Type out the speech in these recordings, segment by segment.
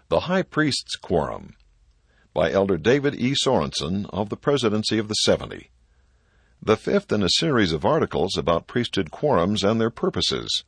The High Priest's Quorum, by Elder David E. Sorensen of the Presidency of the 70. The fifth in a series of articles about priesthood quorums and their purposes.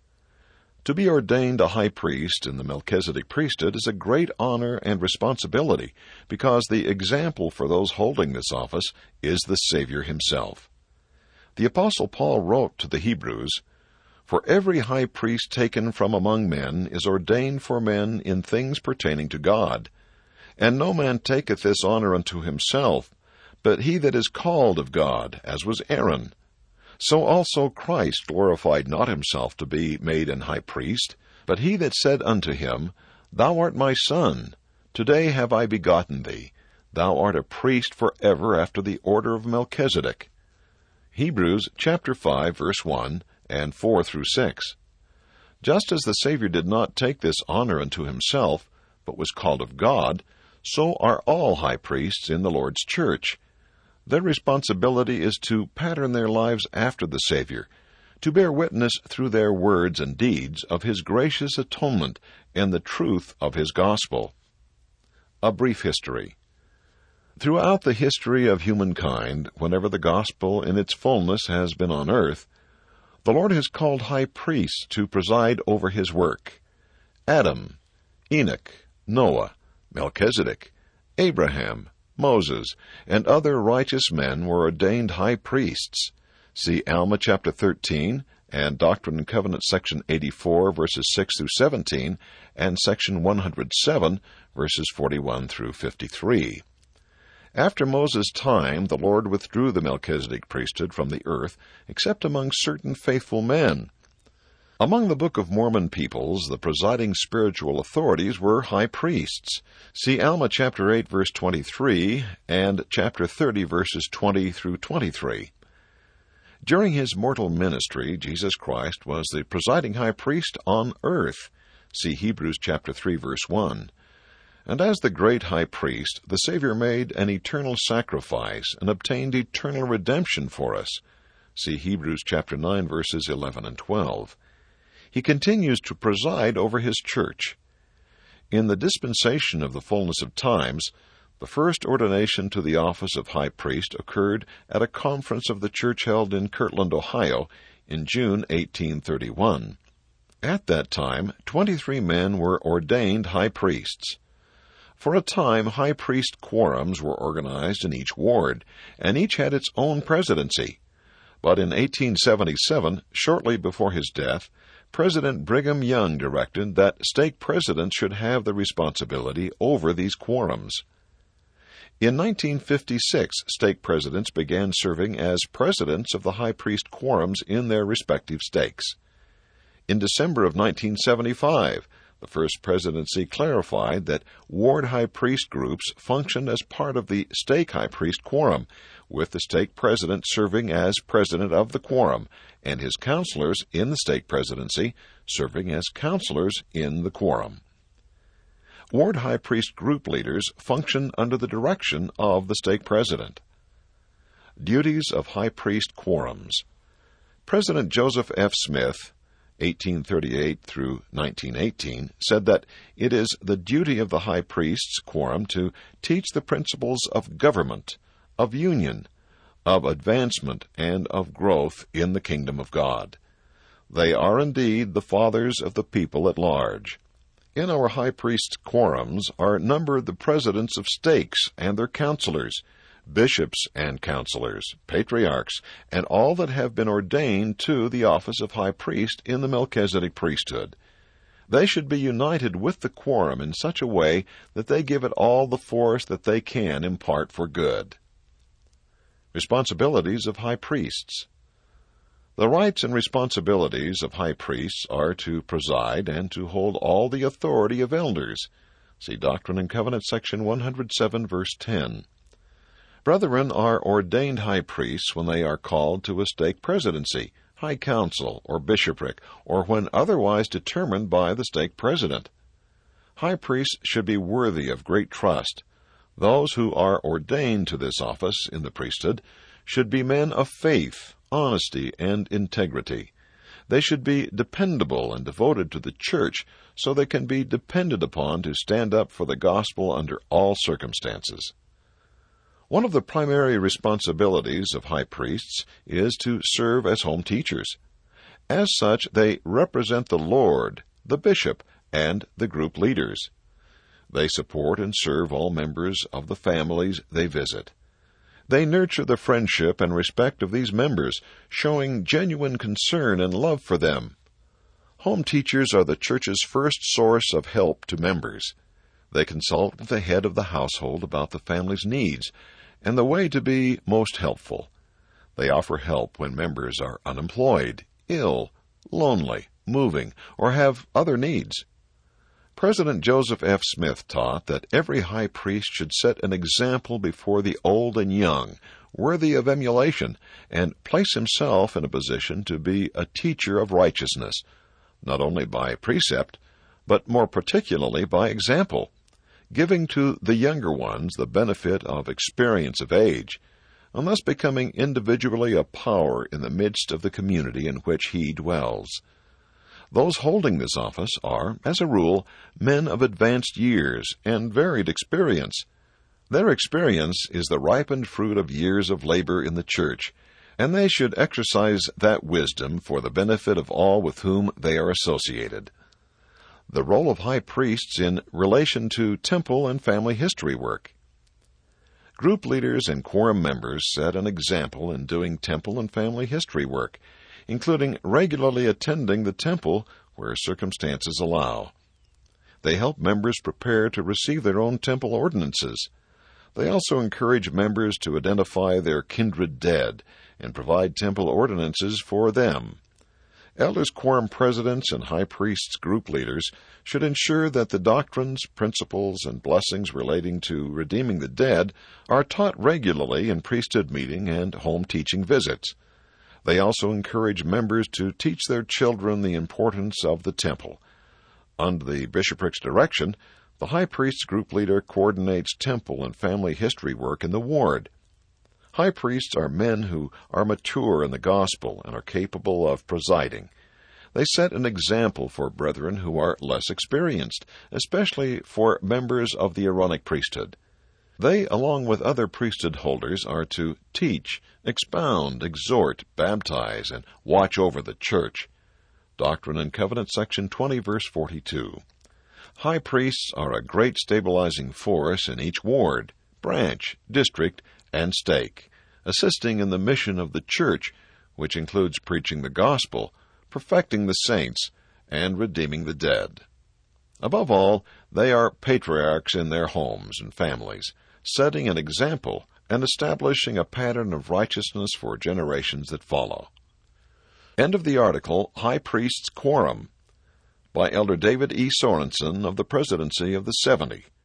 To be ordained a high priest in the Melchizedek priesthood is a great honor and responsibility, because the example for those holding this office is the Savior himself. The Apostle Paul wrote to the Hebrews, "For every high priest taken from among men is ordained for men in things pertaining to God. And no man taketh this honor unto himself, but he that is called of God, as was Aaron. So also Christ glorified not himself to be made an high priest, but he that said unto him, Thou art my Son, today have I begotten thee. Thou art a priest for ever after the order of Melchizedek." Hebrews chapter 5, verse 1 and 4 through 6. Just as the Savior did not take this honor unto himself, but was called of God, so are all high priests in the Lord's church. Their responsibility is to pattern their lives after the Savior, to bear witness through their words and deeds of his gracious atonement and the truth of his gospel. A brief history. Throughout the history of humankind, whenever the gospel in its fullness has been on earth, the Lord has called high priests to preside over his work. Adam, Enoch, Noah, Melchizedek, Abraham, Moses, and other righteous men were ordained high priests. See Alma chapter 13 and Doctrine and Covenants section 84, verses 6 through 17, and section 107, verses 41 through 53. After Moses' time, the Lord withdrew the Melchizedek priesthood from the earth, except among certain faithful men. Among the Book of Mormon peoples, the presiding spiritual authorities were high priests. See Alma chapter 8, verse 23, and chapter 30, verses 20 through 23. During his mortal ministry, Jesus Christ was the presiding high priest on earth. See Hebrews chapter 3, verse 1. And as the great high priest, the Savior made an eternal sacrifice and obtained eternal redemption for us. See Hebrews chapter 9, verses 11 and 12. He continues to preside over his church. In the dispensation of the fullness of times, the first ordination to the office of high priest occurred at a conference of the church held in Kirtland, Ohio, in June 1831. At that time, 23 men were ordained high priests. For a time, high priest quorums were organized in each ward, and each had its own presidency. But in 1877, shortly before his death, President Brigham Young directed that stake presidents should have the responsibility over these quorums. In 1956, stake presidents began serving as presidents of the high priest quorums in their respective stakes. In December of 1975, the First Presidency clarified that ward high priest groups functioned as part of the stake high priest quorum, with the stake president serving as president of the quorum, and his counselors in the stake presidency serving as counselors in the quorum. Ward high priest group leaders function under the direction of the stake president. Duties of high priest quorums. President Joseph F. Smith, 1838 through 1918, said that it is the duty of the high priest's quorum to teach the principles of government, of union, of advancement, and of growth in the kingdom of God. They are indeed the fathers of the people at large. In our high priest's quorums are numbered the presidents of stakes and their counselors, bishops and counselors, patriarchs, and all that have been ordained to the office of high priest in the Melchizedek priesthood. They should be united with the quorum in such a way that they give it all the force that they can impart for good. Responsibilities of high priests. The rights and responsibilities of high priests are to preside and to hold all the authority of elders. See Doctrine and Covenants section 107, verse 10. Brethren are ordained high priests when they are called to a stake presidency, high council, or bishopric, or when otherwise determined by the stake president. High priests should be worthy of great trust. Those who are ordained to this office in the priesthood should be men of faith, honesty, and integrity. They should be dependable and devoted to the church so they can be depended upon to stand up for the gospel under all circumstances. One of the primary responsibilities of high priests is to serve as home teachers. As such, they represent the Lord, the bishop, and the group leaders. They support and serve all members of the families they visit. They nurture the friendship and respect of these members, showing genuine concern and love for them. Home teachers are the church's first source of help to members. They consult with the head of the household about the family's needs and the way to be most helpful. They offer help when members are unemployed, ill, lonely, moving, or have other needs. President Joseph F. Smith taught that every high priest should set an example before the old and young, worthy of emulation, and place himself in a position to be a teacher of righteousness, not only by precept, but more particularly by example, giving to the younger ones the benefit of experience of age, and thus becoming individually a power in the midst of the community in which he dwells. Those holding this office are, as a rule, men of advanced years and varied experience. Their experience is the ripened fruit of years of labor in the church, and they should exercise that wisdom for the benefit of all with whom they are associated. The role of high priests in relation to temple and family history work. Group leaders and quorum members set an example in doing temple and family history work, including regularly attending the temple where circumstances allow. They help members prepare to receive their own temple ordinances. They also encourage members to identify their kindred dead and provide temple ordinances for them. Elders, quorum presidents, and high priests group leaders should ensure that the doctrines, principles, and blessings relating to redeeming the dead are taught regularly in priesthood meeting and home teaching visits. They also encourage members to teach their children the importance of the temple. Under the bishopric's direction, the high priest's group leader coordinates temple and family history work in the ward. High priests are men who are mature in the gospel and are capable of presiding. They set an example for brethren who are less experienced, especially for members of the Aaronic priesthood. They, along with other priesthood holders, are to teach, expound, exhort, baptize, and watch over the church. Doctrine and Covenants, section 20, verse 42. High priests are a great stabilizing force in each ward, branch, district, and stake, assisting in the mission of the church, which includes preaching the gospel, perfecting the saints, and redeeming the dead. Above all, they are patriarchs in their homes and families, setting an example and establishing a pattern of righteousness for generations that follow. End of the article, High Priest's Quorum, by Elder David E. Sorensen of the Presidency of the 70.